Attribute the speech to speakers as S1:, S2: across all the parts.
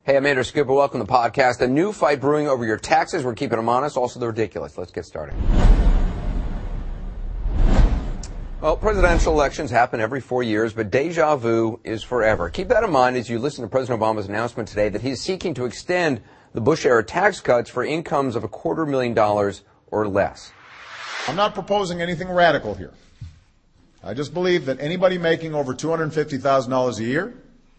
S1: Hey, I'm Andrew Skipper. Welcome to the podcast. A new fight brewing over your taxes. We're keeping them honest, also the ridiculous. Let's get started. Well, presidential elections happen every 4 years, but deja vu is forever. Keep that in mind as you listen to President Obama's announcement today that he's seeking to extend the Bush-era tax cuts for incomes of $250,000 or less.
S2: I'm not proposing anything radical here. I just believe that anybody making over $250,000 a year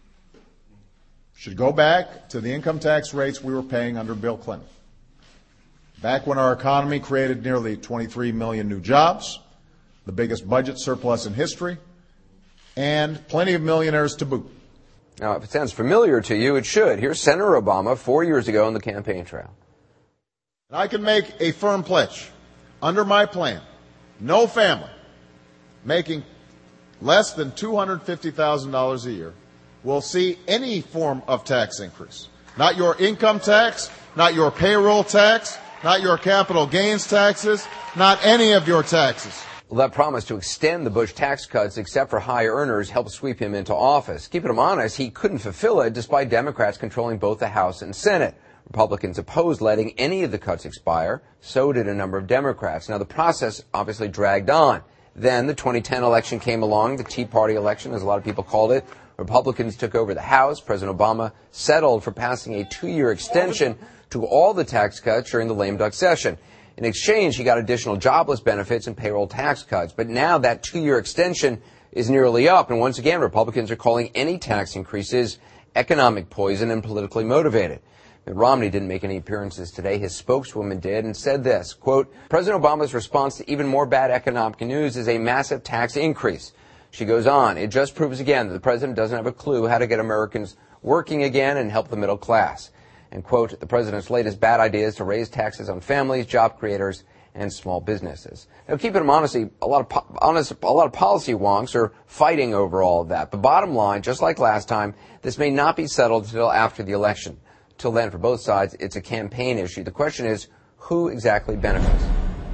S2: should go back to the income tax rates we were paying under Bill Clinton. Back when our economy created nearly 23 million new jobs, the biggest budget surplus in history, and plenty of millionaires to boot.
S1: Now, if it sounds familiar to you, it should. Here's Senator Obama 4 years ago on the campaign trail.
S2: I can make a firm pledge. Under my plan, no family making less than $250,000 a year will see any form of tax increase. Not your income tax, not your payroll tax, not your capital gains taxes, not any of your taxes.
S1: Well, that promise to extend the Bush tax cuts except for high earners helped sweep him into office. Keeping him honest, he couldn't fulfill it despite Democrats controlling both the House and Senate. Republicans opposed letting any of the cuts expire. So did a number of Democrats. Now, the process obviously dragged on. Then the 2010 election came along, the Tea Party election, as a lot of people called it. Republicans took over the House. President Obama settled for passing a 2-year extension to all the tax cuts during the lame duck session. In exchange, he got additional jobless benefits and payroll tax cuts. But now that 2-year extension is nearly up. And once again, Republicans are calling any tax increases economic poison and politically motivated. Mitt Romney didn't make any appearances today. His spokeswoman did and said this, quote, President Obama's response to even more bad economic news is a massive tax increase. She goes on, it just proves again that the president doesn't have a clue how to get Americans working again and help the middle class. And, quote, the president's latest bad idea is to raise taxes on families, job creators, and small businesses. Now, keeping them honest, a lot of policy wonks are fighting over all of that. But bottom line, just like last time, this may not be settled until after the election. Till then, for both sides, it's a campaign issue. The question is, who exactly benefits?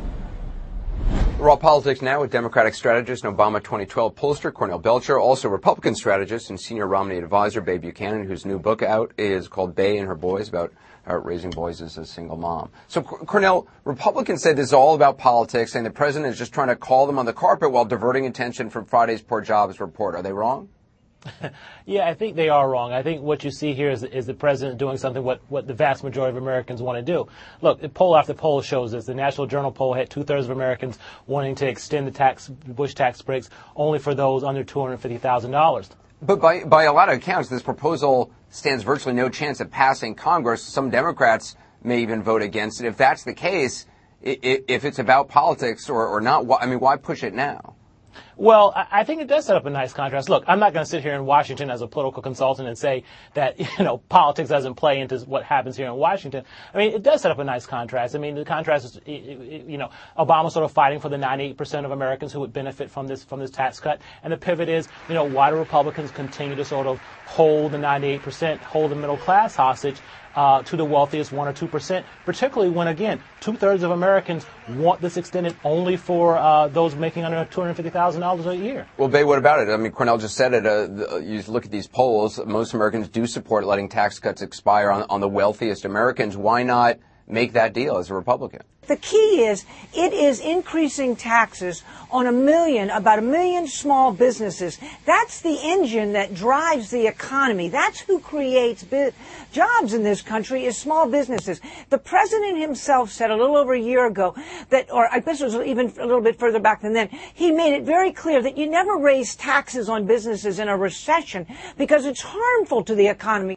S1: Raw politics now with Democratic strategist and Obama 2012 pollster Cornell Belcher, also Republican strategist and senior Romney advisor Bae Buchanan, whose new book out is called Bae and Her Boys, about raising boys as a single mom. So, Cornell, Republicans said this is all about politics, and the president is just trying to call them on the carpet while diverting attention from Friday's poor jobs report. Are they wrong?
S3: Yeah, I think they are wrong. I think what you see here is the president doing something what the vast majority of Americans want to do. Look, the poll after poll shows this. The National Journal poll had 2/3 of Americans wanting to extend the Bush tax breaks only for those under $250,000.
S1: But by a lot of accounts, this proposal stands virtually no chance of passing Congress. Some Democrats may even vote against it. If that's the case, if it's about politics or not, why push it now?
S3: Well, I think it does set up a nice contrast. Look, I'm not going to sit here in Washington as a political consultant and say that, politics doesn't play into what happens here in Washington. I mean, it does set up a nice contrast. I mean, the contrast is, Obama sort of fighting for the 98% of Americans who would benefit from this tax cut. And the pivot is, why do Republicans continue to sort of hold the 98%, hold the middle class hostage to the wealthiest 1 or 2%, particularly when, again, 2/3 of Americans want this extended only for those making under $250,000 a year.
S1: Well, Bae, what about it? I mean, Cornell just said it. You look at these polls, most Americans do support letting tax cuts expire on the wealthiest Americans. Why not make that deal as a Republican?
S4: The key is it is increasing taxes on about a million small businesses. That's the engine that drives the economy. That's who creates jobs in this country is small businesses. The president himself said a little over a year ago or I guess it was even a little bit further back than then, he made it very clear that you never raise taxes on businesses in a recession because it's harmful to the economy.